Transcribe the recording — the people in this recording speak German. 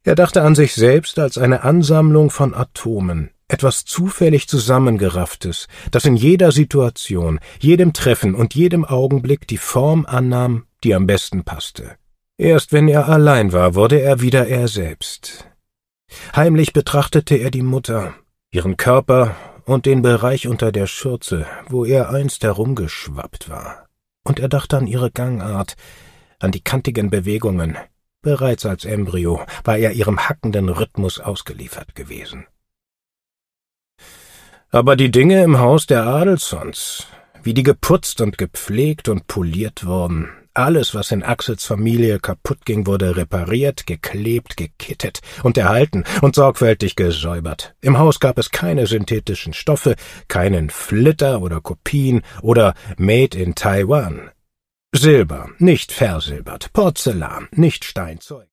Er dachte an sich selbst als eine Ansammlung von Atomen, etwas zufällig Zusammengerafftes, das in jeder Situation, jedem Treffen und jedem Augenblick die Form annahm, die am besten passte. Erst wenn er allein war, wurde er wieder er selbst. Heimlich betrachtete er die Mutter, ihren Körper und den Bereich unter der Schürze, wo er einst herumgeschwappt war. Und er dachte an ihre Gangart, an die kantigen Bewegungen. Bereits als Embryo war er ihrem hackenden Rhythmus ausgeliefert gewesen. Aber die Dinge im Haus der Adelssons, wie die geputzt und gepflegt und poliert wurden, alles, was in Axels Familie kaputt ging, wurde repariert, geklebt, gekittet und erhalten und sorgfältig gesäubert. Im Haus gab es keine synthetischen Stoffe, keinen Flitter oder Kopien oder Made in Taiwan. Silber, nicht versilbert, Porzellan, nicht Steinzeug.